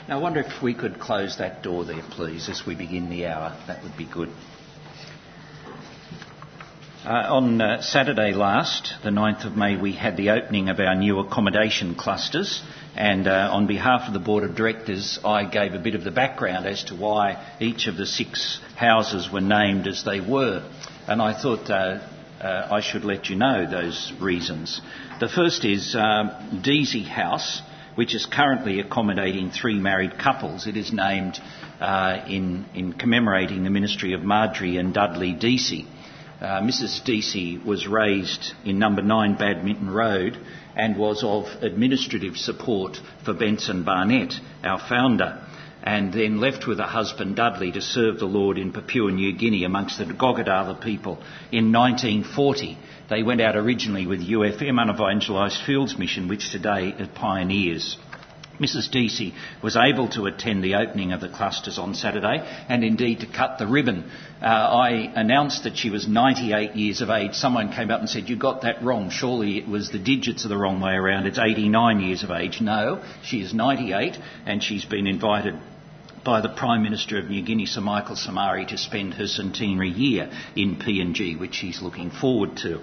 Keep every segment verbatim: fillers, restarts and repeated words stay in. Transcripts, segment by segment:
Now, I wonder if we could close that door there, please, as we begin the hour. That would be good. Uh, on uh, Saturday last, the ninth of May, we had the opening of our new accommodation clusters, and uh, on behalf of the Board of Directors, I gave a bit of the background as to why each of the six houses were named as they were. And I thought uh, uh, I should let you know those reasons. The first is uh, Deasy House, which is currently accommodating three married couples. It is named uh, in, in commemorating the ministry of Marjorie and Dudley Deasy. Uh, Missus Deasy was raised in number nine Badminton Road and was of administrative support for Benson Barnett, our founder, and then left with her husband Dudley to serve the Lord in Papua New Guinea amongst the Gogodala people in nineteen forty. They went out originally with U F M, Unevangelised Fields Mission, which today are pioneers. Missus Deasy was able to attend the opening of the clusters on Saturday and indeed to cut the ribbon. Uh, I announced that she was ninety-eight years of age. Someone came up and said, "You got that wrong. Surely it was the digits are the wrong way around. It's eighty-nine years of age." No, she is ninety-eight, and she's been invited by the Prime Minister of New Guinea, Sir Michael Somare, to spend her centenary year in P N G, which she's looking forward to.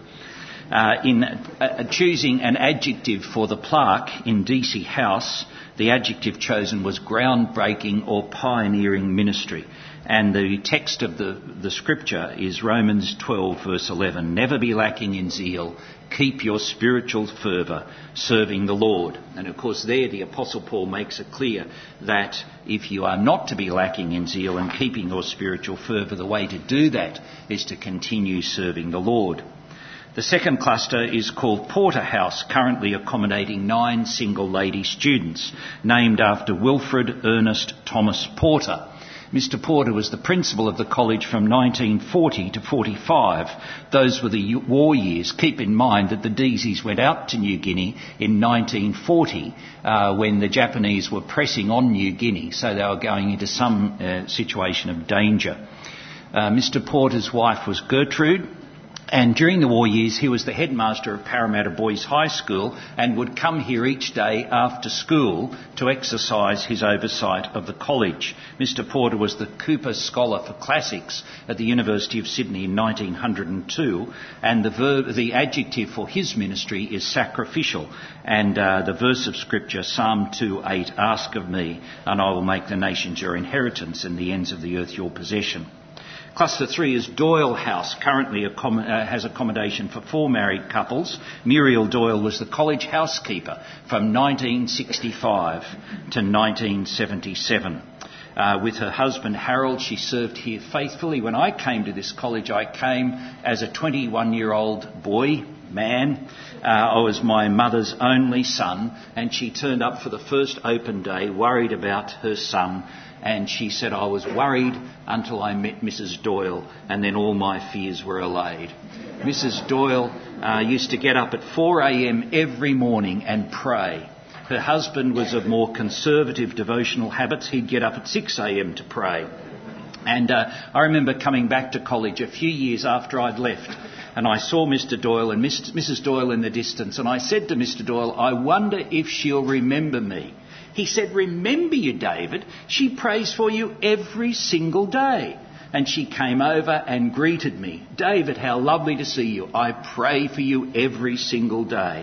Uh, in uh, choosing an adjective for the plaque in Deasy House, the adjective chosen was groundbreaking or pioneering ministry. And the text of the, the scripture is Romans twelve verse eleven. Never be lacking in zeal. Keep your spiritual fervour serving the Lord. And of course there the Apostle Paul makes it clear that if you are not to be lacking in zeal and keeping your spiritual fervour, the way to do that is to continue serving the Lord. The second cluster is called Porter House, currently accommodating nine single lady students, named after Wilfred Ernest Thomas Porter. Mister Porter was the principal of the college from nineteen forty to forty-five. Those were the war years. Keep in mind that the Deasys went out to New Guinea in nineteen forty uh, when the Japanese were pressing on New Guinea, so they were going into some uh, situation of danger. Uh, Mister Porter's wife was Gertrude, and during the war years he was the headmaster of Parramatta Boys High School and would come here each day after school to exercise his oversight of the college. Mister Porter was the Cooper Scholar for Classics at the University of Sydney in nineteen oh two, and the, verb, the adjective for his ministry is sacrificial. And uh, the verse of Scripture, Psalm two eight, "Ask of me, and I will make the nations your inheritance and the ends of the earth your possession." Cluster three is Doyle House, currently accom- uh, has accommodation for four married couples. Muriel Doyle was the college housekeeper from nineteen sixty-five to nineteen seventy-seven. Uh, with her husband Harold, she served here faithfully. When I came to this college, I came as a twenty-one-year-old boy, man. Uh, I was my mother's only son, and she turned up for the first open day, worried about her son. And she said, "I was worried until I met Missus Doyle, and then all my fears were allayed." Missus Doyle uh, used to get up at four a.m. every morning and pray. Her husband was of more conservative devotional habits. He'd get up at six a.m. to pray. And uh, I remember coming back to college a few years after I'd left, and I saw Mister Doyle and Missus Doyle in the distance, and I said to Mister Doyle, "I wonder if she'll remember me." He said, "Remember you, David? She prays for you every single day." And she came over and greeted me. "David, how lovely to see you. I pray for you every single day."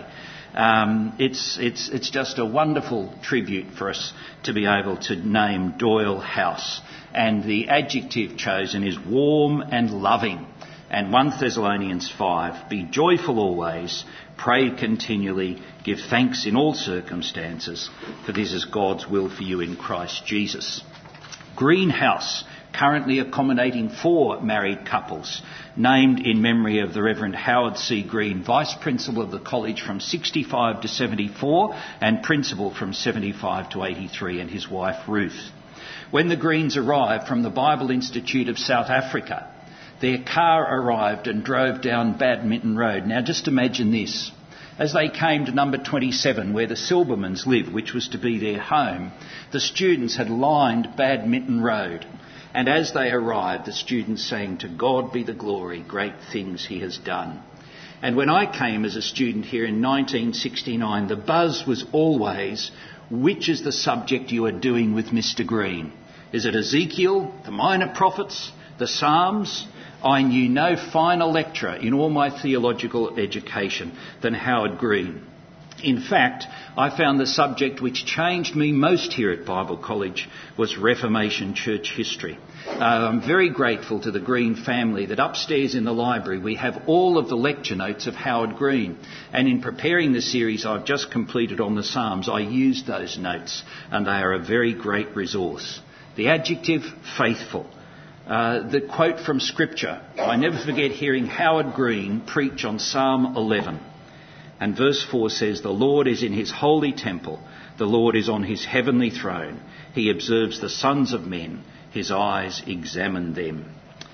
Um, it's, it's, it's just a wonderful tribute for us to be able to name Doyle House. And the adjective chosen is warm and loving. And First Thessalonians five, "Be joyful always, pray continually, give thanks in all circumstances, for this is God's will for you in Christ Jesus." Greenhouse, currently accommodating four married couples, named in memory of the Reverend Howard C. Green, Vice Principal of the College from sixty-five to seventy-four and Principal from seventy-five to eighty-three, and his wife Ruth. When the Greens arrived from the Bible Institute of South Africa, their car arrived and drove down Badminton Road. Now just imagine this. As they came to number twenty-seven, where the Silbermans live, which was to be their home, the students had lined Badminton Road. And as they arrived, the students sang, "To God be the glory, great things he has done." And when I came as a student here in nineteen sixty-nine, the buzz was always, which is the subject you are doing with Mister Green. Is it Ezekiel, the minor prophets, the Psalms? I knew no finer lecturer in all my theological education than Howard Green. In fact, I found the subject which changed me most here at Bible College was Reformation church history. Uh, I'm very grateful to the Green family that upstairs in the library we have all of the lecture notes of Howard Green. And in preparing the series I've just completed on the Psalms, I used those notes, and they are a very great resource. The adjective, faithful. Uh, the quote from Scripture. I never forget hearing Howard Green preach on Psalm eleven. And verse four says, the Lord is in his holy temple. The Lord is on his heavenly throne. He observes the sons of men. His eyes examine them.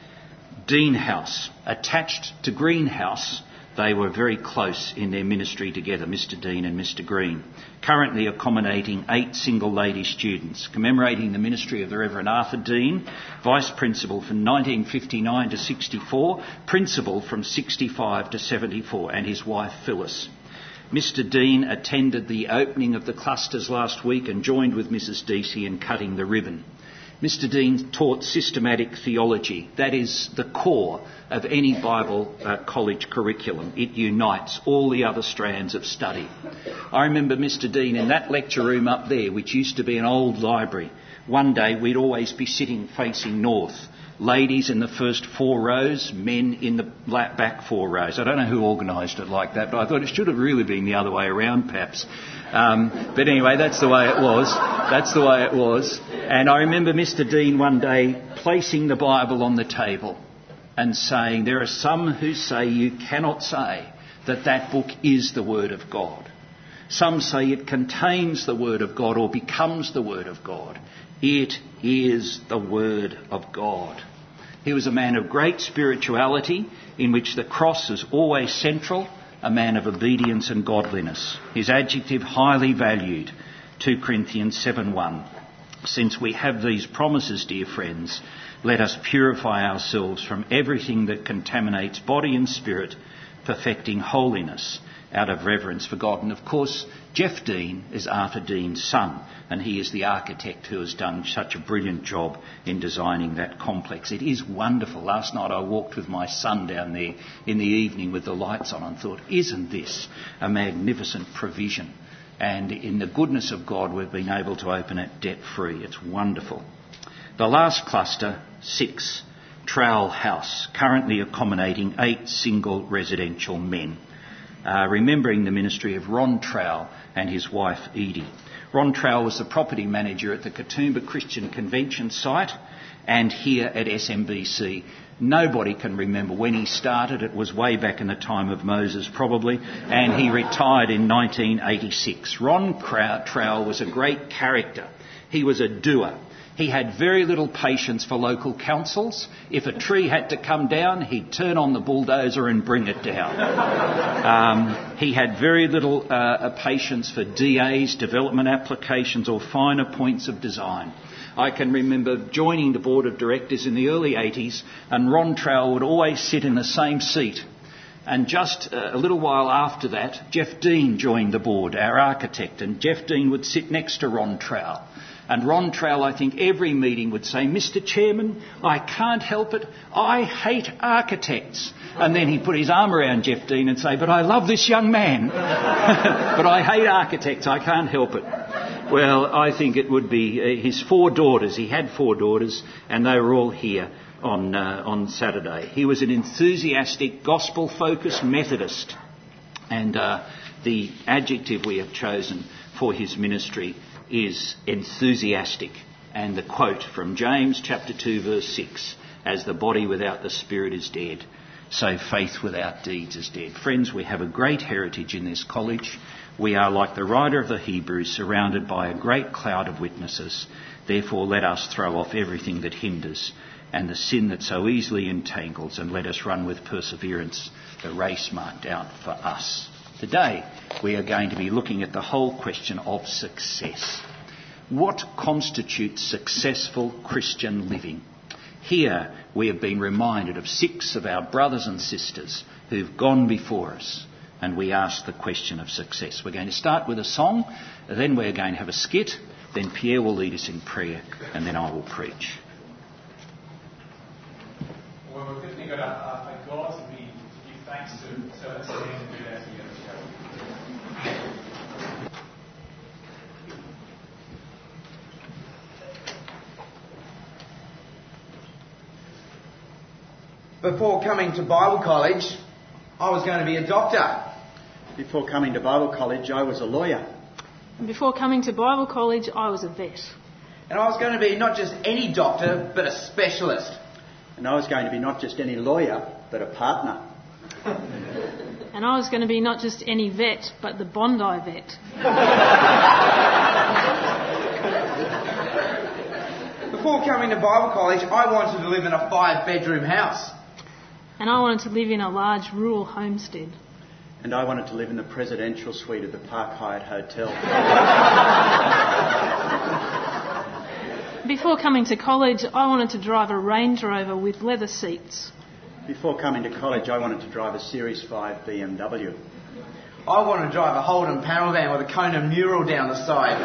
Dean House. Attached to Greenhouse, they were very close in their ministry together, Mister Dean and Mister Green. Currently accommodating eight single lady students, commemorating the ministry of the Reverend Arthur Dean, Vice Principal from nineteen fifty-nine to sixty-four, Principal from sixty-five to seventy-four, and his wife Phyllis. Mister Dean attended the opening of the clusters last week and joined with Missus Deasy in cutting the ribbon. Mister Dean taught systematic theology. That is the core of any Bible uh, college curriculum. It unites all the other strands of study. I remember Mister Dean in that lecture room up there, which used to be an old library. One day we'd always be sitting facing north. Ladies in the first four rows, men in the back four rows. I don't know who organised it like that, but I thought it should have really been the other way around, perhaps. Um, but anyway, that's the way it was. That's the way it was. And I remember Mister Dean one day placing the Bible on the table and saying, there are some who say you cannot say that that book is the Word of God. Some say it contains the Word of God or becomes the Word of God. It is the Word of God. He was a man of great spirituality in which the cross is always central, a man of obedience and godliness. His adjective, highly valued, two Corinthians seven one. Since we have these promises, dear friends, let us purify ourselves from everything that contaminates body and spirit, perfecting holiness out of reverence for God. And of course, Jeff Dean is Arthur Dean's son, and he is the architect who has done such a brilliant job in designing that complex. It is wonderful. Last night I walked with my son down there in the evening with the lights on and thought, isn't this a magnificent provision? And in the goodness of God, we've been able to open it debt-free. It's wonderful. The last cluster, six, Trowell House, currently accommodating eight single residential men. Uh, remembering the ministry of Ron Trowell and his wife Edie. Ron Trowell was the property manager at the Katoomba Christian Convention site and here at S M B C. Nobody can remember when he started. It was way back in the time of Moses probably, and he retired in nineteen eighty-six. Ron Trowell was a great character. He was a doer. He had very little patience for local councils. If a tree had to come down, he'd turn on the bulldozer and bring it down. Um, he had very little uh, patience for D As, development applications, or finer points of design. I can remember joining the board of directors in the early eighties, and Ron Trowell would always sit in the same seat. And just a little while after that, Jeff Dean joined the board, our architect, and Jeff Dean would sit next to Ron Trowell. And Ron Trowell, I think, every meeting would say, Mister Chairman, I can't help it. I hate architects. And then he'd put his arm around Jeff Dean and say, but I love this young man. But I hate architects. I can't help it. Well, I think it would be his four daughters. He had four daughters, and they were all here on, uh, on Saturday. He was an enthusiastic, gospel-focused Methodist. And uh, the adjective we have chosen for his ministry is enthusiastic. And the quote from James chapter two verse six, as the body without the spirit is dead, so faith without deeds is dead. Friends, we have a great heritage in this college. We are, like the writer of the Hebrews, surrounded by a great cloud of witnesses. Therefore let us throw off everything that hinders and the sin that so easily entangles, and let us run with perseverance the race marked out for us. Today, we are going to be looking at the whole question of success. What constitutes successful Christian living? Here, we have been reminded of six of our brothers and sisters who've gone before us, and we ask the question of success. We're going to start with a song, then we're going to have a skit, then Pierre will lead us in prayer, and then I will preach. Well, we've definitely got a, a God to, be, to give thanks to, so let's stand and do that together, shall we? Before coming to Bible college, I was going to be a doctor. Before coming to Bible college, I was a lawyer. And before coming to Bible college, I was a vet. And I was going to be not just any doctor, but a specialist. And I was going to be not just any lawyer, but a partner. And I was going to be not just any vet, but the Bondi vet. Before coming to Bible college, I wanted to live in a five-bedroom house. And I wanted to live in a large rural homestead. And I wanted to live in the presidential suite of the Park Hyatt Hotel. Before coming to college, I wanted to drive a Range Rover with leather seats. Before coming to college, I wanted to drive a Series five B M W. I wanted to drive a Holden panel van with a Conan mural down the side.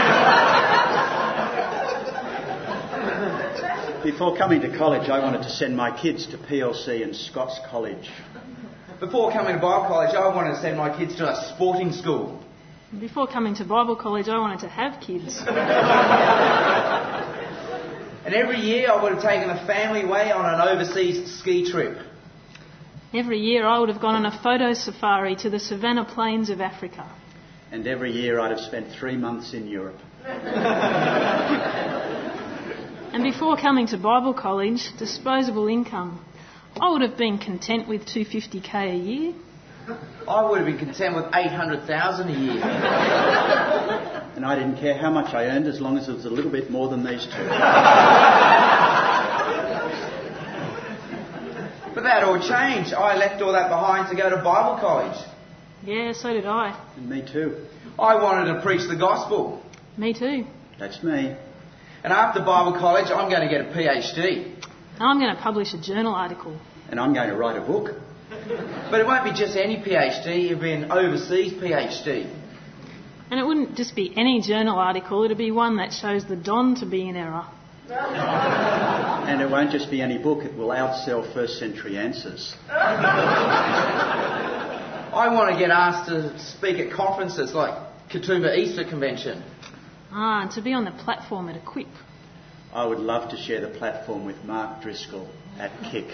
Before coming to college, I wanted to send my kids to P L C and Scots College. Before coming to Bible college, I wanted to send my kids to a sporting school. Before coming to Bible college, I wanted to have kids. And every year I would have taken the family away on an overseas ski trip. Every year I would have gone on a photo safari to the savannah plains of Africa. And every year I'd have spent three months in Europe. And before coming to Bible college, disposable income. I would have been content with two hundred fifty thousand a year. I would have been content with eight hundred thousand a year. And I didn't care how much I earned as long as it was a little bit more than these two. But that all changed. I left all that behind to go to Bible college. Yeah, so did I. And me too. I wanted to preach the gospel. Me too. That's me. And after Bible college, I'm going to get a P H D. And I'm going to publish a journal article. And I'm going to write a book. But it won't be just any P H D, it'll be an overseas P H D. And it wouldn't just be any journal article, it'd be one that shows the Don to be in error. And it won't just be any book, it will outsell first century answers. I want to get asked to speak at conferences like Katoomba Easter Convention. Ah, and to be on the platform at Equip. I would love to share the platform with Mark Driscoll at Kick.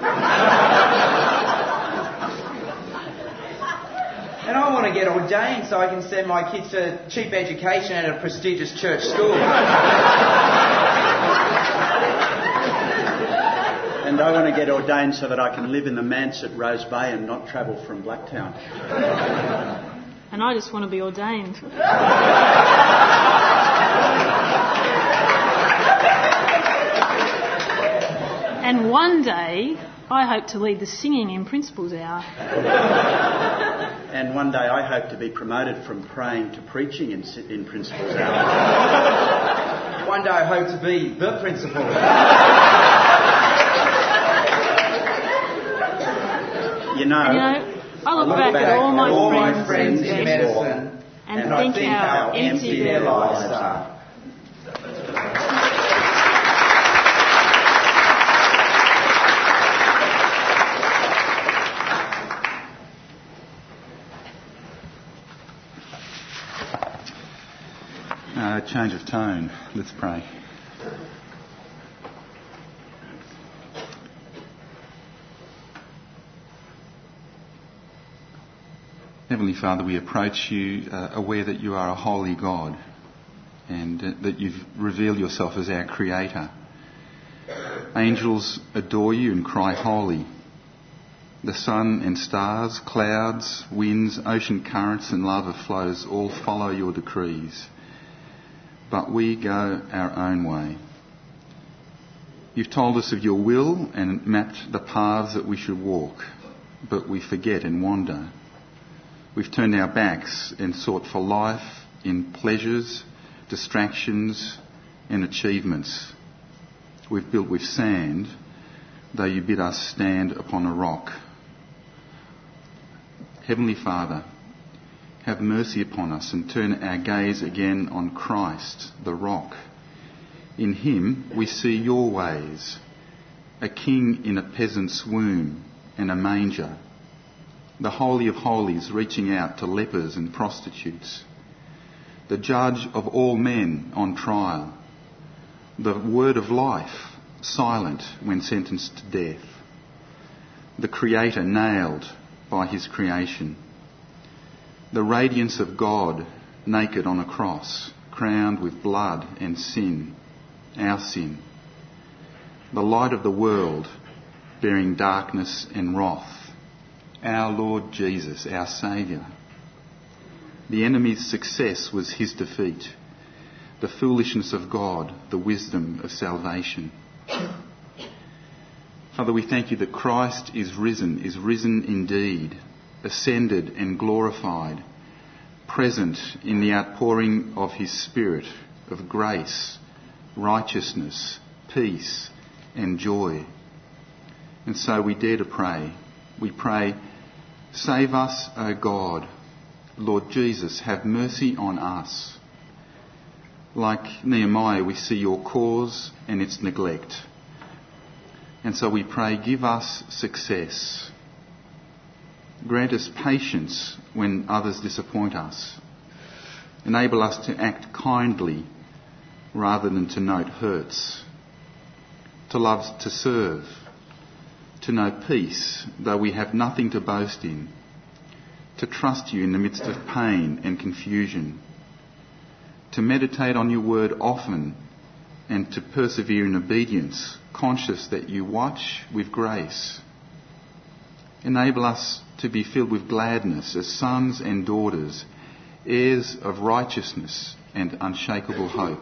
And I want to get ordained so I can send my kids to cheap education at a prestigious church school. And I want to get ordained so that I can live in the manse at Rose Bay and not travel from Blacktown. And I just want to be ordained. And one day, I hope to lead the singing in Principal's Hour. And one day I hope to be promoted from praying to preaching in, in Principal's Hour. One day I hope to be the principal. You know, you know I look, I look back, back at all my, all friends, my friends in in medicine and, and think, I think how empty their lives are. Uh, change of tone. Let's pray. Heavenly Father, we approach you uh, aware that you are a holy God and uh, that you've revealed yourself as our Creator. Angels adore you and cry holy. The sun and stars, clouds, winds, ocean currents and lava flows all follow your decrees. But we go our own way. You've told us of your will and mapped the paths that we should walk, but we forget and wander. We've turned our backs and sought for life in pleasures, distractions and achievements. We've built with sand, though you bid us stand upon a rock. Heavenly Father, have mercy upon us and turn our gaze again on Christ, the rock. In him we see your ways, a king in a peasant's womb and a manger, the Holy of Holies reaching out to lepers and prostitutes, the judge of all men on trial, the word of life silent when sentenced to death, the Creator nailed by his creation, the radiance of God naked on a cross, crowned with blood and sin, our sin, the light of the world bearing darkness and wrath, our Lord Jesus, our Saviour. The enemy's success was his defeat, the foolishness of God, the wisdom of salvation. Father, we thank you that Christ is risen, is risen indeed, ascended and glorified, present in the outpouring of his Spirit of grace, righteousness, peace and joy. And so we dare to pray. We pray, save us, O God. Lord Jesus, have mercy on us. Like Nehemiah, we see your cause and its neglect. And so we pray, give us success. Grant us patience when others disappoint us. Enable us to act kindly rather than to note hurts. To love to serve. To know peace, though we have nothing to boast in. To trust you in the midst of pain and confusion. To meditate on your word often and to persevere in obedience, conscious that you watch with grace. Enable us to be filled with gladness as sons and daughters, heirs of righteousness and unshakable hope.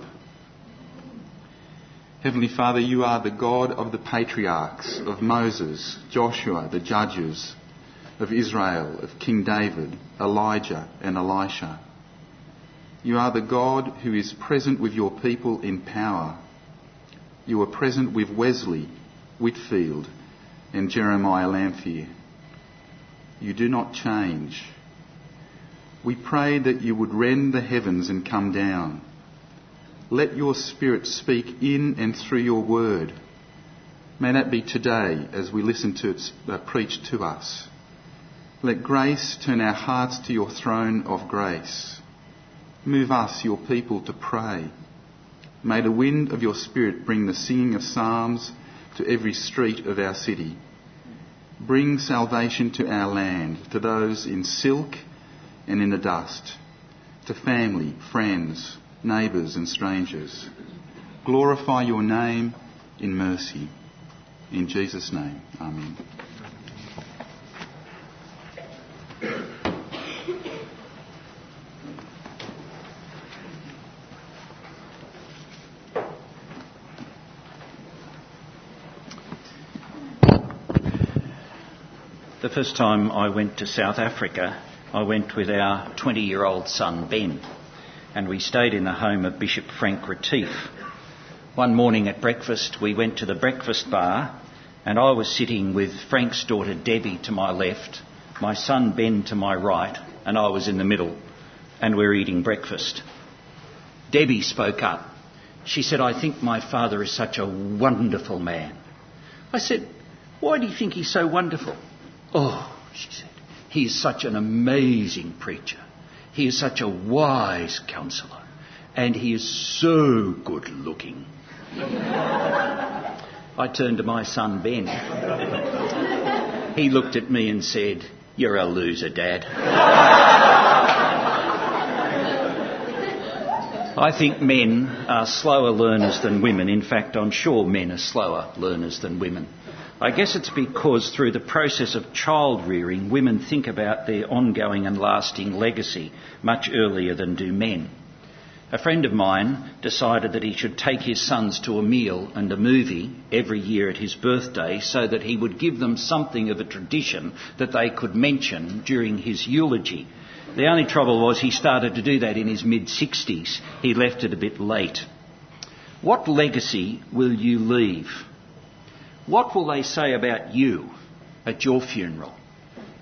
Heavenly Father, you are the God of the patriarchs, of Moses, Joshua, the judges, of Israel, of King David, Elijah and Elisha. You are the God who is present with your people in power. You are present with Wesley, Whitfield and Jeremiah Lanphier. You do not change. We pray that you would rend the heavens and come down. Let your Spirit speak in and through your word. May that be today as we listen to it uh, preached to us. Let grace turn our hearts to your throne of grace. Move us, your people, to pray. May the wind of your Spirit bring the singing of psalms to every street of our city. Bring salvation to our land, to those in silk and in the dust, to family, friends, neighbours and strangers. Glorify your name in mercy. In Jesus' name, amen. The first time I went to South Africa, I went with our twenty-year-old son Ben, and we stayed in the home of Bishop Frank Retief. One morning at breakfast, we went to the breakfast bar, and I was sitting with Frank's daughter Debbie to my left, my son Ben to my right, and I was in the middle, and we were eating breakfast. Debbie spoke up. She said, "I think my father is such a wonderful man." I said, "Why do you think he's so wonderful?" "Oh," she said, "he is such an amazing preacher. He is such a wise counsellor. And he is so good looking." I turned to my son Ben. He looked at me and said, "You're a loser, Dad." I think men are slower learners than women. In fact, I'm sure men are slower learners than women. I guess it's because through the process of child rearing, women think about their ongoing and lasting legacy much earlier than do men. A friend of mine decided that he should take his sons to a meal and a movie every year at his birthday so that he would give them something of a tradition that they could mention during his eulogy. The only trouble was he started to do that in his mid-sixties. He left it a bit late. What legacy will you leave? What will they say about you at your funeral?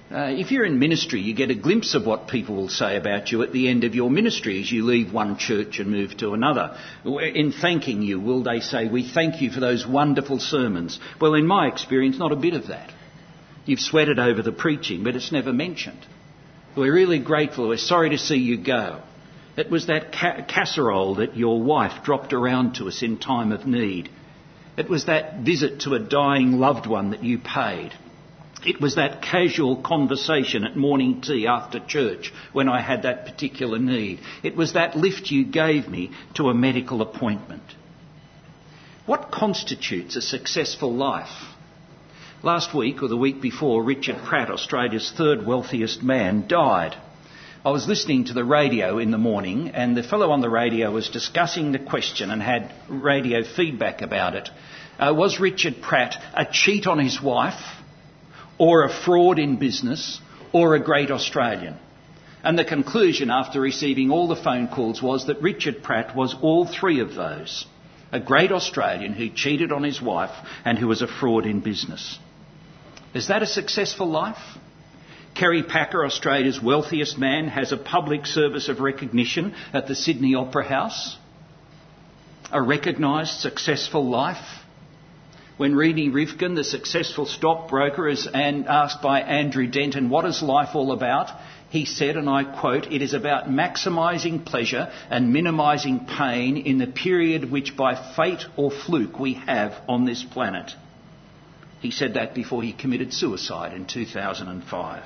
Uh, if you're in ministry, you get a glimpse of what people will say about you at the end of your ministry as you leave one church and move to another. In thanking you, will they say, "We thank you for those wonderful sermons"? Well, in my experience, not a bit of that. You've sweated over the preaching, but it's never mentioned. We're really grateful. We're sorry to see you go. It was that ca- casserole that your wife dropped around to us in time of need. It was that visit to a dying loved one that you paid. It was that casual conversation at morning tea after church when I had that particular need. It was that lift you gave me to a medical appointment. What constitutes a successful life? Last week or the week before, Richard Pratt, Australia's third wealthiest man, died. I was listening to the radio in the morning, and the fellow on the radio was discussing the question and had radio feedback about it. Uh, was Richard Pratt a cheat on his wife, or a fraud in business, or a great Australian? And the conclusion after receiving all the phone calls was that Richard Pratt was all three of those. A great Australian who cheated on his wife and who was a fraud in business. Is that a successful life? Kerry Packer, Australia's wealthiest man, has a public service of recognition at the Sydney Opera House. A recognised successful life. When Reenie Rivkin, the successful stockbroker, is asked by Andrew Denton, "What is life all about?" he said, and I quote, "It is about maximising pleasure and minimising pain in the period which by fate or fluke we have on this planet." He said that before he committed suicide in two thousand five.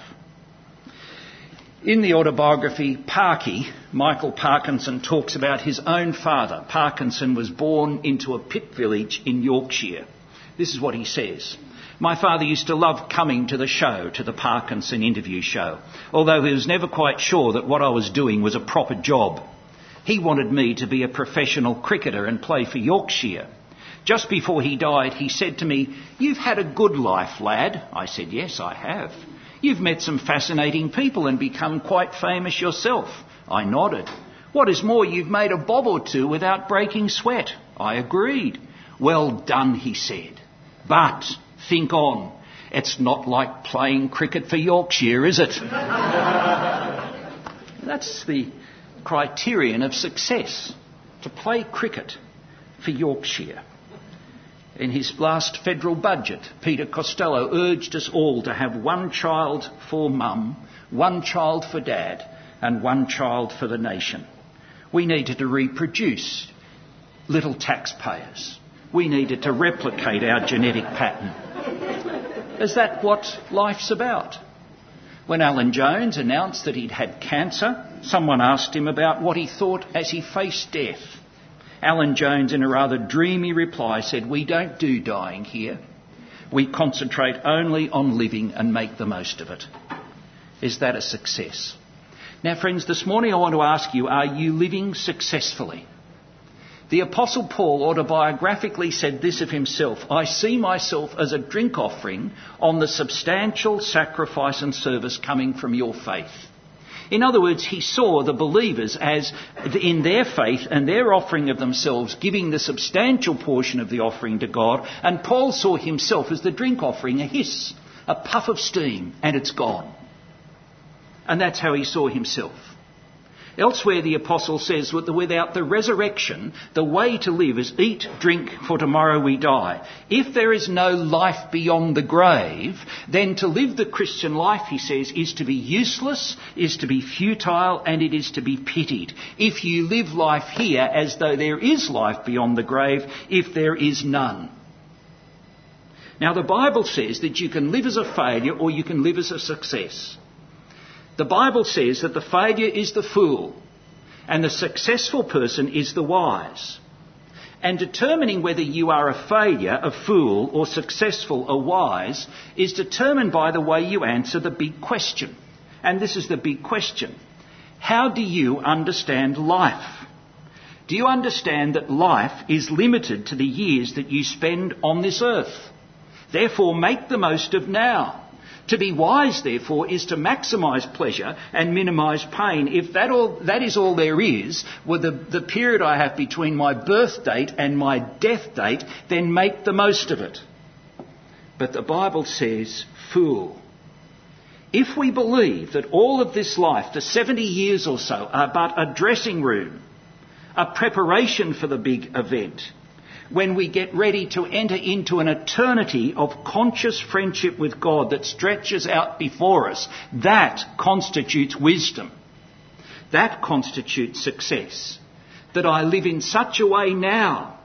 In the autobiography Parky, Michael Parkinson talks about his own father. Parkinson was born into a pit village in Yorkshire. This is what he says. "My father used to love coming to the show, to the Parkinson interview show, although he was never quite sure that what I was doing was a proper job. He wanted me to be a professional cricketer and play for Yorkshire. Just before he died, he said to me, 'You've had a good life, lad.' I said, 'Yes, I have.' 'You've met some fascinating people and become quite famous yourself.' I nodded. 'What is more, you've made a bob or two without breaking sweat.' I agreed. 'Well done,' he said. 'But think on. It's not like playing cricket for Yorkshire, is it?'" That's the criterion of success, to play cricket for Yorkshire. In his last federal budget, Peter Costello urged us all to have one child for mum, one child for dad, and one child for the nation. We needed to reproduce little taxpayers. We needed to replicate our genetic pattern. Is that what life's about? When Alan Jones announced that he'd had cancer, someone asked him about what he thought as he faced death. Alan Jones, in a rather dreamy reply, said, "We don't do dying here. We concentrate only on living and make the most of it." Is that a success? Now, friends, this morning I want to ask you, are you living successfully? The Apostle Paul autobiographically said this of himself: "I see myself as a drink offering on the substantial sacrifice and service coming from your faith." In other words, he saw the believers as, in their faith and their offering of themselves, giving the substantial portion of the offering to God, and Paul saw himself as the drink offering, a hiss, a puff of steam, and it's gone. And that's how he saw himself. Elsewhere, the apostle says that without the resurrection, the way to live is eat, drink, for tomorrow we die. If there is no life beyond the grave, then to live the Christian life, he says, is to be useless, is to be futile, and it is to be pitied. If you live life here as though there is life beyond the grave, if there is none. Now, the Bible says that you can live as a failure or you can live as a success. The Bible says that the failure is the fool and the successful person is the wise. And determining whether you are a failure, a fool, or successful, or wise is determined by the way you answer the big question. And this is the big question. How do you understand life? Do you understand that life is limited to the years that you spend on this earth? Therefore, make the most of now. To be wise, therefore, is to maximise pleasure and minimise pain. If that all that is all there is, with the, the period I have between my birth date and my death date, then make the most of it. But the Bible says, fool, if we believe that all of this life, the seventy years or so, are but a dressing room, a preparation for the big event, when we get ready to enter into an eternity of conscious friendship with God that stretches out before us, that constitutes wisdom. That constitutes success. That I live in such a way now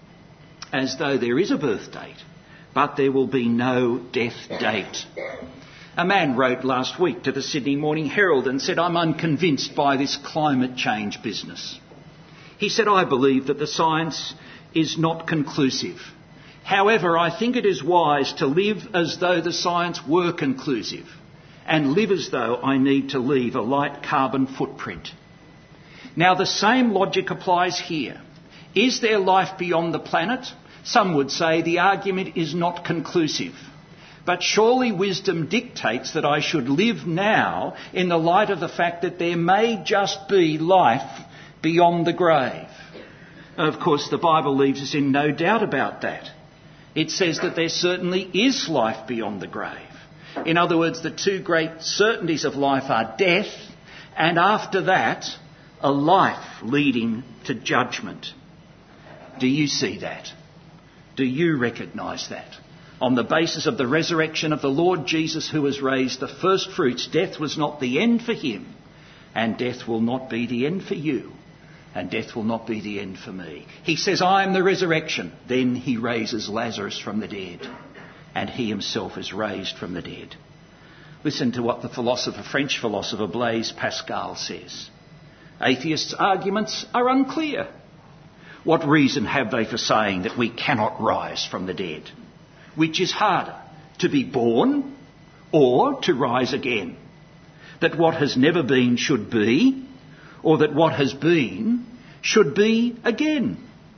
as though there is a birth date, but there will be no death date. A man wrote last week to the Sydney Morning Herald and said, "I'm unconvinced by this climate change business." He said, "I believe that the science is not conclusive. However, I think it is wise to live as though the science were conclusive and live as though I need to leave a light carbon footprint." Now, the same logic applies here. Is there life beyond the planet? Some would say the argument is not conclusive. But surely wisdom dictates that I should live now in the light of the fact that there may just be life beyond the grave. Of course, the Bible leaves us in no doubt about that. It says that there certainly is life beyond the grave. In other words, the two great certainties of life are death and, after that, a life leading to judgment. Do you see that? Do you recognise that? On the basis of the resurrection of the Lord Jesus, who was raised the first fruits, death was not the end for him, and death will not be the end for you. And death will not be the end for me. He says, "I am the resurrection." Then he raises Lazarus from the dead. And he himself is raised from the dead. Listen to what the philosopher, French philosopher Blaise Pascal says. Atheists' arguments are unclear. What reason have they for saying that we cannot rise from the dead? Which is harder, to be born or to rise again? That what has never been should be, or that what has been should be again?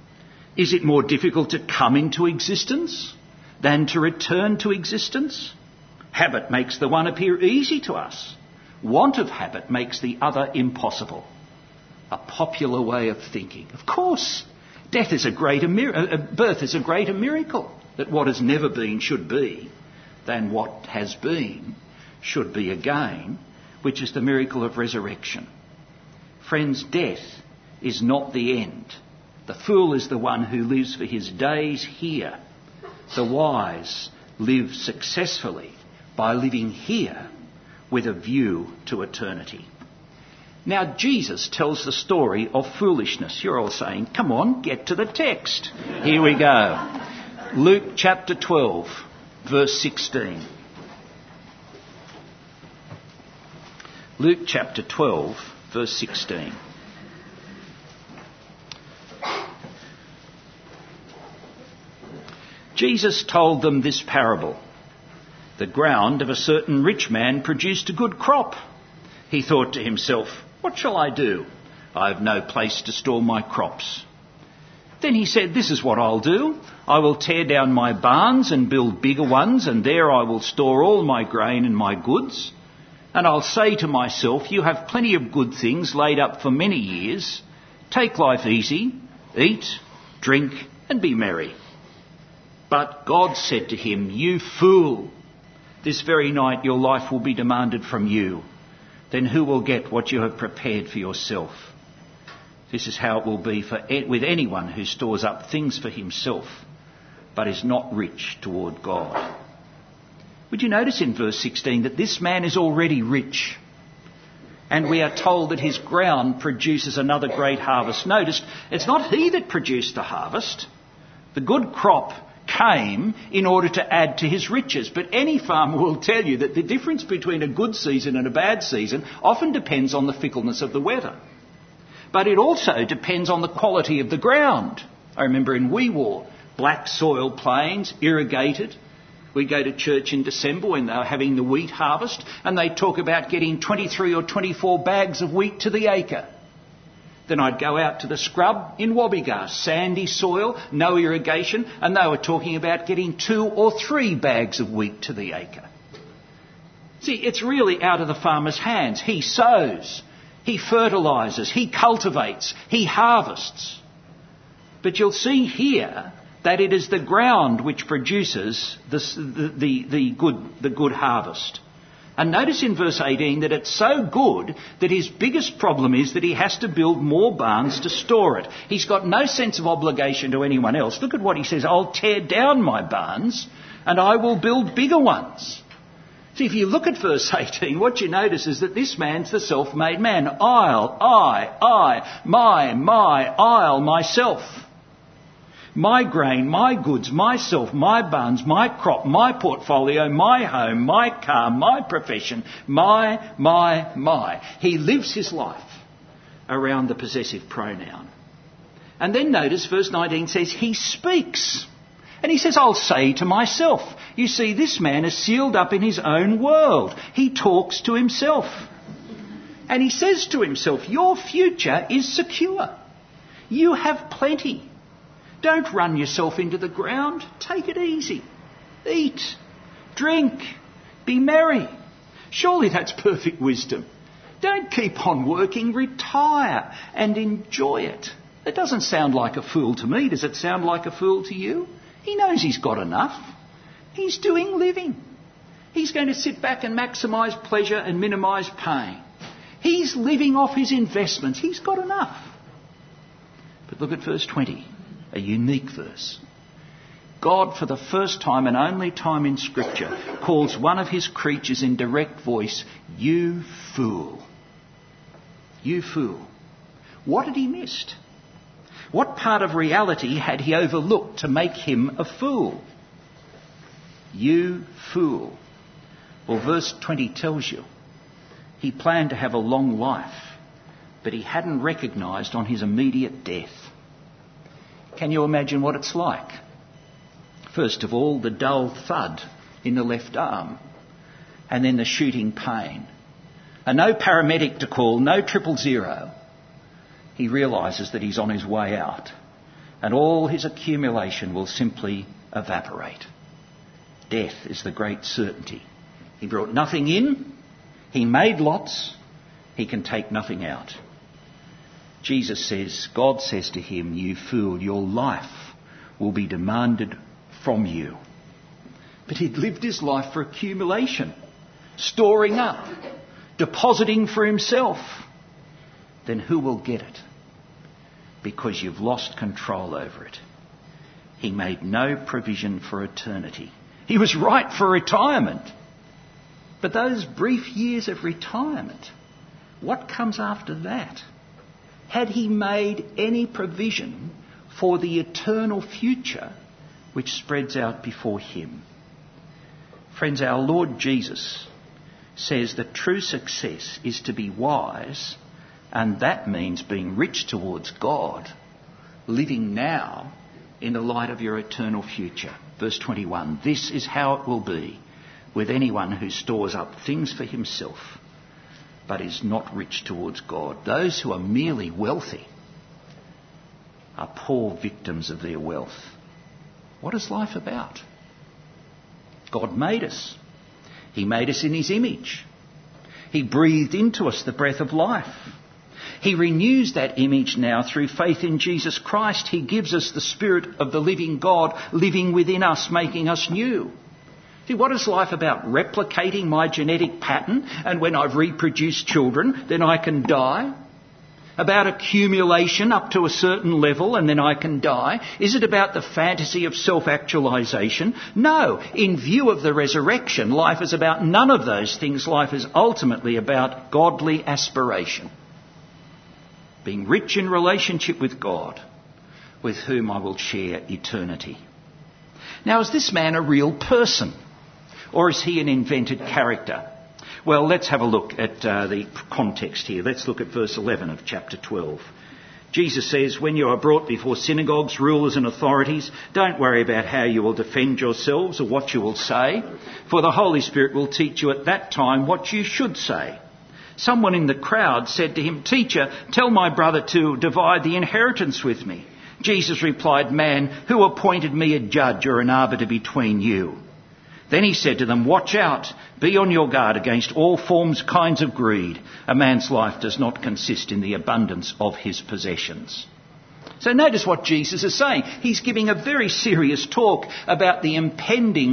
Is it more difficult to come into existence than to return to existence? Habit makes the one appear easy to us. Want of habit makes the other impossible. A popular way of thinking. Of course, death is a greater mir- birth is a greater miracle, that what has never been should be, than what has been should be again, which is the miracle of resurrection. Friends, death is not the end. The fool is the one who lives for his days here. The wise live successfully by living here with a view to eternity. Now, Jesus tells the story of foolishness. You're all saying, "Come on, get to the text." Here we go. Luke chapter twelve, verse sixteen. Luke chapter twelve, verse sixteen. Jesus told them this parable. The ground of a certain rich man produced a good crop. He thought to himself, "What shall I do? I have no place to store my crops." Then he said, "This is what I'll do. I will tear down my barns and build bigger ones, and there I will store all my grain and my goods. And I'll say to myself, you have plenty of good things laid up for many years. Take life easy, eat, drink, and be merry." But God said to him, "You fool, this very night your life will be demanded from you. Then who will get what you have prepared for yourself? This is how it will be for with anyone who stores up things for himself, but is not rich toward God." Would you notice in verse sixteen that this man is already rich? And we are told that his ground produces another great harvest. Notice, it's not he that produced the harvest. The good crop came in order to add to his riches. But any farmer will tell you that the difference between a good season and a bad season often depends on the fickleness of the weather. But it also depends on the quality of the ground. I remember in Wee Waa, black soil plains, irrigated. We go to church in December when they're having the wheat harvest, and they talk about getting twenty-three or twenty-four bags of wheat to the acre. Then I'd go out to the scrub in Wobbegar, sandy soil, no irrigation, and they were talking about getting two or three bags of wheat to the acre. See, it's really out of the farmer's hands. He sows, he fertilises, he cultivates, he harvests. But you'll see here that it is the ground which produces the, the, the, the, good, the good harvest. And notice in verse eighteen that it's so good that his biggest problem is that he has to build more barns to store it. He's got no sense of obligation to anyone else. Look at what he says, I'll tear down my barns and I will build bigger ones. See, if you look at verse eighteen, what you notice is that this man's the self-made man. I'll, I, I, my, my, I'll, myself. My grain, my goods, myself, my barns, my crop, my portfolio, my home, my car, my profession, my, my, my. He lives his life around the possessive pronoun. And then notice verse nineteen says he speaks. And he says, I'll say to myself. You see, this man is sealed up in his own world. He talks to himself. And he says to himself, your future is secure. You have plenty. Don't run yourself into the ground. Take it easy. Eat, drink, be merry. Surely that's perfect wisdom. Don't keep on working. Retire and enjoy it. It doesn't sound like a fool to me. Does it sound like a fool to you? He knows he's got enough. He's doing living. He's going to sit back and maximise pleasure and minimise pain. He's living off his investments. He's got enough. But look at verse twenty. A unique verse. God, for the first time and only time in Scripture, calls one of his creatures in direct voice, you fool. You fool. What had he missed? What part of reality had he overlooked to make him a fool? You fool. Well, verse twenty tells you he planned to have a long life, but he hadn't recognised on his immediate death. Can you imagine what it's like? First of all, the dull thud in the left arm, and then the shooting pain. And no paramedic to call, no triple zero. He realises that he's on his way out, and all his accumulation will simply evaporate. Death is the great certainty. He brought nothing in, he made lots, he can take nothing out. Jesus says, God says to him, you fool, your life will be demanded from you. But he'd lived his life for accumulation, storing up, depositing for himself. Then who will get it? Because you've lost control over it. He made no provision for eternity. He was right for retirement. But those brief years of retirement, what comes after that? Had he made any provision for the eternal future which spreads out before him? Friends, our Lord Jesus says that true success is to be wise, and that means being rich towards God, living now in the light of your eternal future. Verse twenty-one, this is how it will be with anyone who stores up things for himself but is not rich towards God. Those who are merely wealthy are poor victims of their wealth. What is life about? God made us. He made us in his image. He breathed into us the breath of life. He renews that image now through faith in Jesus Christ. He gives us the Spirit of the living God living within us, making us new. See, what is life about? Replicating my genetic pattern, and when I've reproduced children, then I can die? About accumulation up to a certain level and then I can die? Is it about the fantasy of self-actualisation? No. In view of the resurrection, life is about none of those things. Life is ultimately about godly aspiration. Being rich in relationship with God, with whom I will share eternity. Now, is this man a real person? Or is he an invented character? Well, let's have a look at uh, the context here. Let's look at verse eleven of chapter twelve. Jesus says, when you are brought before synagogues, rulers and authorities, don't worry about how you will defend yourselves or what you will say, for the Holy Spirit will teach you at that time what you should say. Someone in the crowd said to him, Teacher, tell my brother to divide the inheritance with me. Jesus replied, Man, who appointed me a judge or an arbiter between you? Then he said to them, Watch out, be on your guard against all forms, kinds of greed. A man's life does not consist in the abundance of his possessions. So notice what Jesus is saying. He's giving a very serious talk about the impending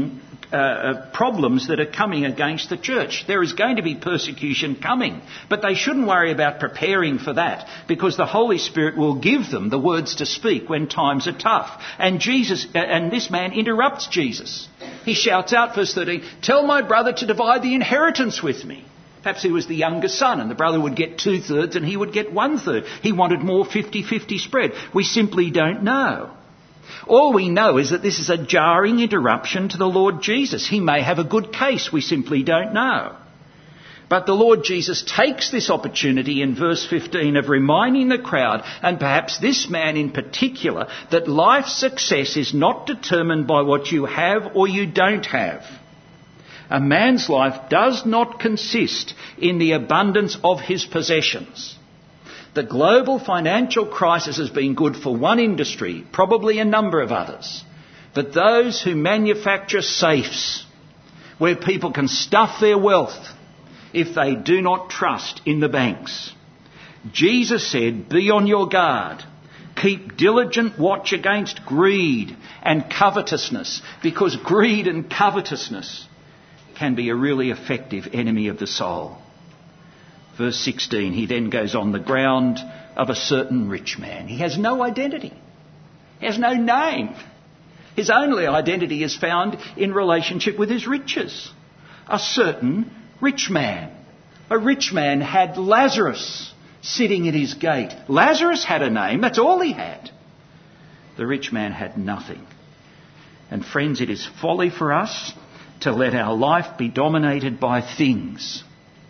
uh, uh, problems that are coming against the church. There is going to be persecution coming, but they shouldn't worry about preparing for that, because the Holy Spirit will give them the words to speak when times are tough. And Jesus, uh, and this man interrupts Jesus. He shouts out, verse thirteen, "Tell my brother to divide the inheritance with me." Perhaps he was the younger son and the brother would get two-thirds and he would get one-third. He wanted more fifty-fifty spread. We simply don't know. All we know is that this is a jarring interruption to the Lord Jesus. He may have a good case. We simply don't know. But the Lord Jesus takes this opportunity in verse fifteen of reminding the crowd, and perhaps this man in particular, that life's success is not determined by what you have or you don't have. A man's life does not consist in the abundance of his possessions. The global financial crisis has been good for one industry, probably a number of others. But those who manufacture safes, where people can stuff their wealth if they do not trust in the banks. Jesus said, "Be on your guard. Keep diligent watch against greed and covetousness," because greed and covetousness can be a really effective enemy of the soul. Verse sixteen, he then goes on, "The ground of a certain rich man." He has no identity. He has no name. His only identity is found in relationship with his riches. A certain rich man. A rich man had Lazarus sitting at his gate. Lazarus had a name. That's all he had. The rich man had nothing. And friends, it is folly for us to let our life be dominated by things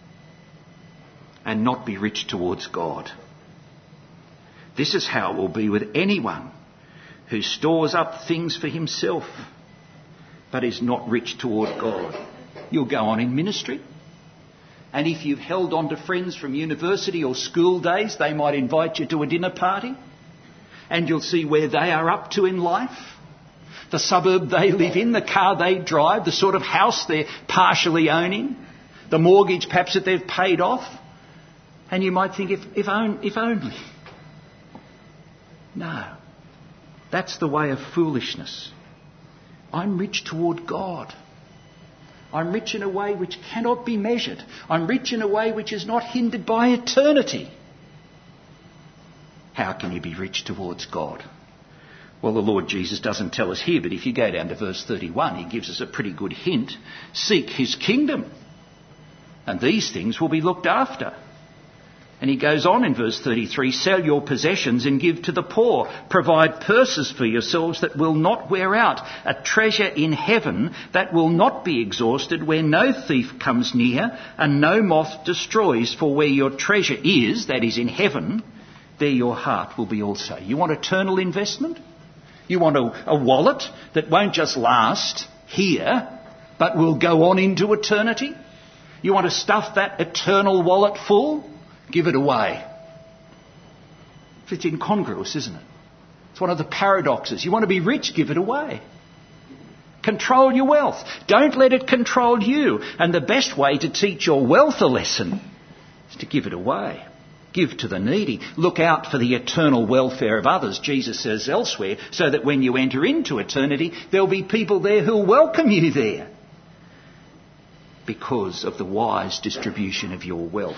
and not be rich towards God. This is how it will be with anyone who stores up things for himself but is not rich toward God. You'll go on in ministry, and if you've held on to friends from university or school days, they might invite you to a dinner party, and you'll see where they are up to in life. The suburb they live in, the car they drive, the sort of house they're partially owning, the mortgage perhaps that they've paid off. And you might think, if, if, on, if only. No. That's the way of foolishness. I'm rich toward God. I'm rich in a way which cannot be measured. I'm rich in a way which is not hindered by eternity. How can you be rich towards God? Well, the Lord Jesus doesn't tell us here, but if you go down to verse thirty-one, he gives us a pretty good hint. Seek his kingdom, and these things will be looked after. And he goes on in verse thirty-three, "Sell your possessions and give to the poor. Provide purses for yourselves that will not wear out, a treasure in heaven that will not be exhausted, where no thief comes near and no moth destroys. For where your treasure is," that is in heaven, "there your heart will be also." You want eternal investment? You want a, a wallet that won't just last here, but will go on into eternity? You want to stuff that eternal wallet full? Give it away. It's incongruous, isn't it? It's one of the paradoxes. You want to be rich? Give it away. Control your wealth. Don't let it control you. And the best way to teach your wealth a lesson is to give it away. Give to the needy. Look out for the eternal welfare of others, Jesus says elsewhere, so that when you enter into eternity, there'll be people there who'll welcome you there because of the wise distribution of your wealth.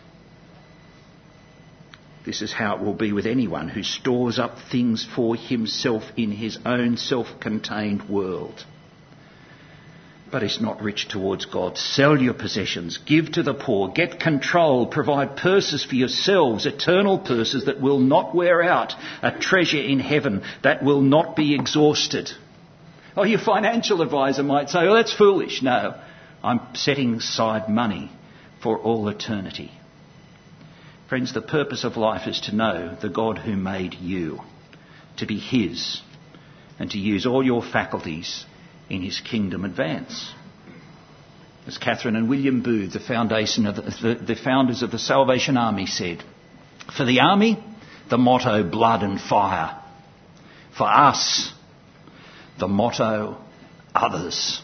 This is how it will be with anyone who stores up things for himself in his own self-contained world, but is not rich towards God. Sell your possessions, give to the poor, get control, provide purses for yourselves, eternal purses that will not wear out, a treasure in heaven that will not be exhausted. Oh, your financial advisor might say, "Oh, that's foolish." No, I'm setting aside money for all eternity. Friends, the purpose of life is to know the God who made you, to be his, and to use all your faculties in his kingdom advance. As Catherine and William Booth, the, foundation of the, the, the founders of the Salvation Army, said, "For the army, the motto blood and fire. For us, the motto others.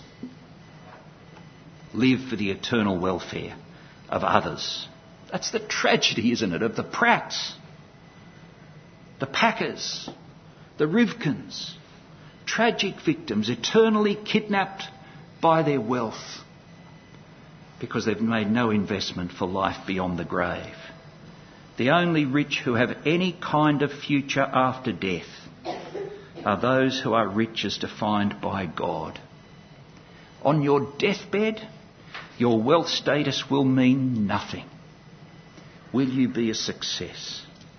Live for the eternal welfare of others." That's the tragedy, isn't it, of the Pratts, the Packers, the Rivkins, tragic victims eternally kidnapped by their wealth because they've made no investment for life beyond the grave. The only rich who have any kind of future after death are those who are rich as defined by God. On your deathbed, your wealth status will mean nothing. Will you be a success?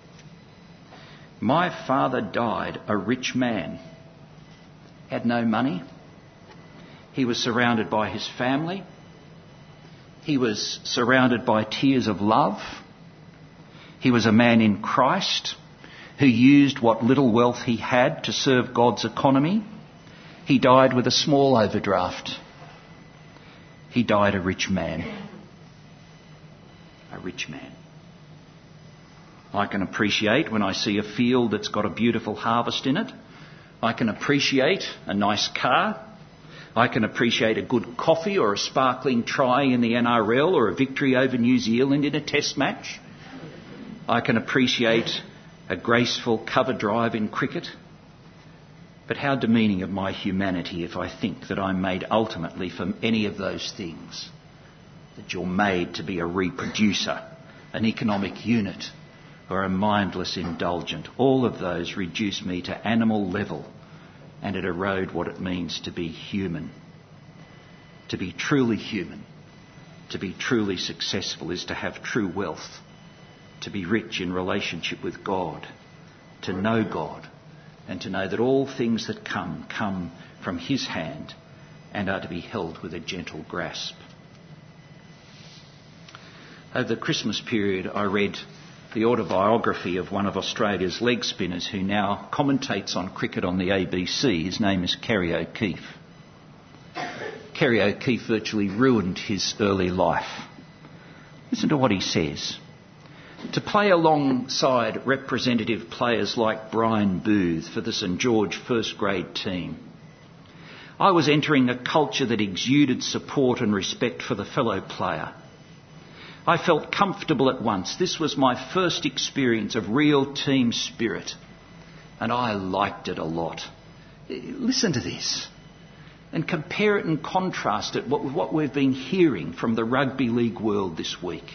My father died a rich man. Had no money. He was surrounded by his family. He was surrounded by tears of love. He was a man in Christ who used what little wealth he had to serve God's economy. He died with a small overdraft. He died a rich man. A rich man. I can appreciate when I see a field that's got a beautiful harvest in it. I can appreciate a nice car. I can appreciate a good coffee or a sparkling try in the N R L or a victory over New Zealand in a test match. I can appreciate a graceful cover drive in cricket. But how demeaning of my humanity if I think that I'm made ultimately from any of those things. That you're made to be a reproducer, an economic unit, or a mindless indulgent. All of those reduce me to animal level and it erode what it means to be human. To be truly human, to be truly successful is to have true wealth, to be rich in relationship with God, to know God, and to know that all things that come, come from His hand and are to be held with a gentle grasp. Over the Christmas period, I read the autobiography of one of Australia's leg spinners who now commentates on cricket on the A B C. His name is Kerry O'Keefe. Kerry O'Keefe virtually ruined his early life. Listen to what he says. To play alongside representative players like Brian Booth for the St George first grade team, I was entering a culture that exuded support and respect for the fellow player. I felt comfortable at once. This was my first experience of real team spirit, and I liked it a lot. Listen to this and compare it and contrast it with what we've been hearing from the rugby league world this week.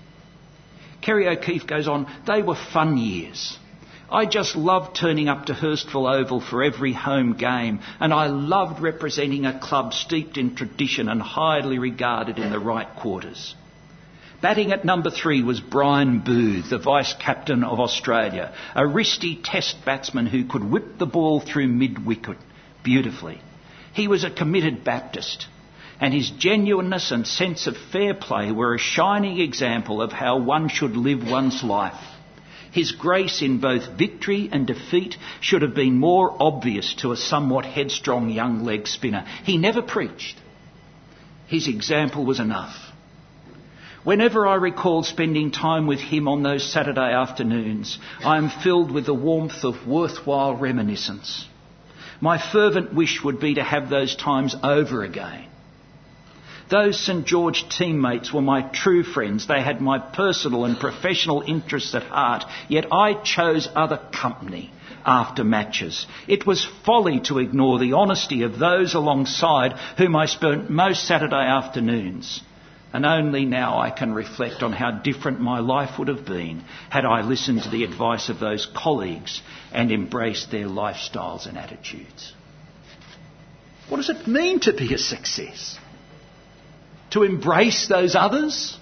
Kerry O'Keefe goes on, they were fun years. I just loved turning up to Hurstville Oval for every home game, and I loved representing a club steeped in tradition and highly regarded in the right quarters. Batting at number three was Brian Booth, the vice-captain of Australia, a wristy test batsman who could whip the ball through mid-wicket beautifully. He was a committed Baptist, and his genuineness and sense of fair play were a shining example of how one should live one's life. His grace in both victory and defeat should have been more obvious to a somewhat headstrong young leg spinner. He never preached. His example was enough. Whenever I recall spending time with him on those Saturday afternoons, I am filled with the warmth of worthwhile reminiscence. My fervent wish would be to have those times over again. Those St George teammates were my true friends. They had my personal and professional interests at heart, yet I chose other company after matches. It was folly to ignore the honesty of those alongside whom I spent most Saturday afternoons. And only now I can reflect on how different my life would have been had I listened to the advice of those colleagues and embraced their lifestyles and attitudes. What does it mean to be a success? To embrace those others?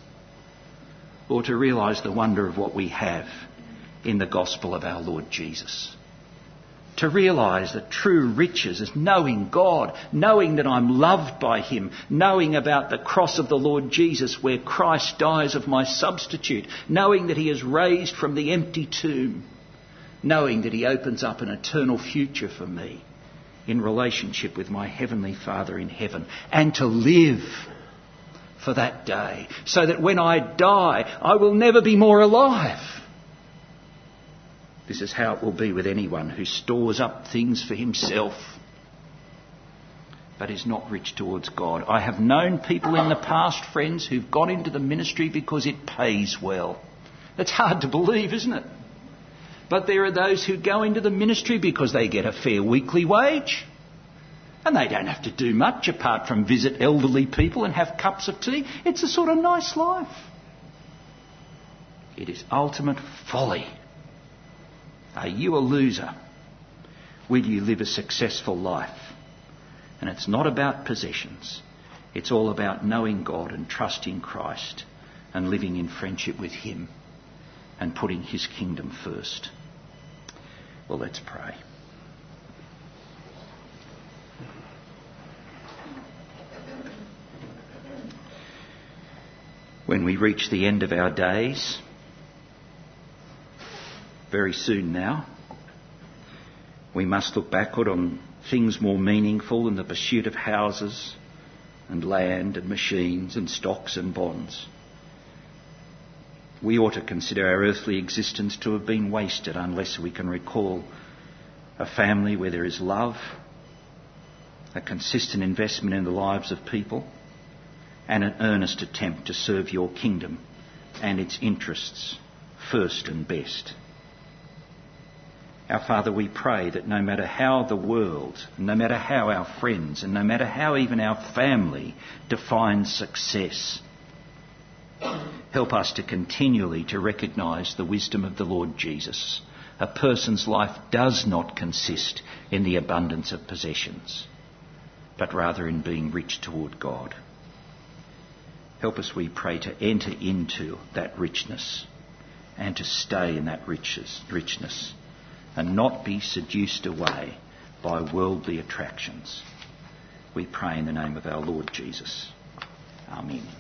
Or to realise the wonder of what we have in the gospel of our Lord Jesus? To realise that true riches is knowing God, knowing that I'm loved by Him, knowing about the cross of the Lord Jesus where Christ dies of my substitute, knowing that He is raised from the empty tomb, knowing that He opens up an eternal future for me in relationship with my Heavenly Father in heaven, and to live for that day so that when I die I will never be more alive. This is how it will be with anyone who stores up things for himself but is not rich towards God. I have known people in the past, friends, who've gone into the ministry because it pays well. That's hard to believe, isn't it? But there are those who go into the ministry because they get a fair weekly wage, And they don't have to do much apart from visit elderly people and have cups of tea. It's a sort of nice life. It is ultimate folly. Are you a loser? Will you live a successful life? And it's not about possessions. It's all about knowing God and trusting Christ and living in friendship with Him and putting His kingdom first. Well, let's pray. When we reach the end of our days, very soon now, we must look backward on things more meaningful than the pursuit of houses and land and machines and stocks and bonds. We ought to consider our earthly existence to have been wasted unless we can recall a family where there is love, a consistent investment in the lives of people, and an earnest attempt to serve your kingdom and its interests first and best. Our Father, we pray that no matter how the world, no matter how our friends, and no matter how even our family defines success, help us to continually to recognise the wisdom of the Lord Jesus. A person's life does not consist in the abundance of possessions, but rather in being rich toward God. Help us, we pray, to enter into that richness and to stay in that riches, richness and not be seduced away by worldly attractions. We pray in the name of our Lord Jesus. Amen.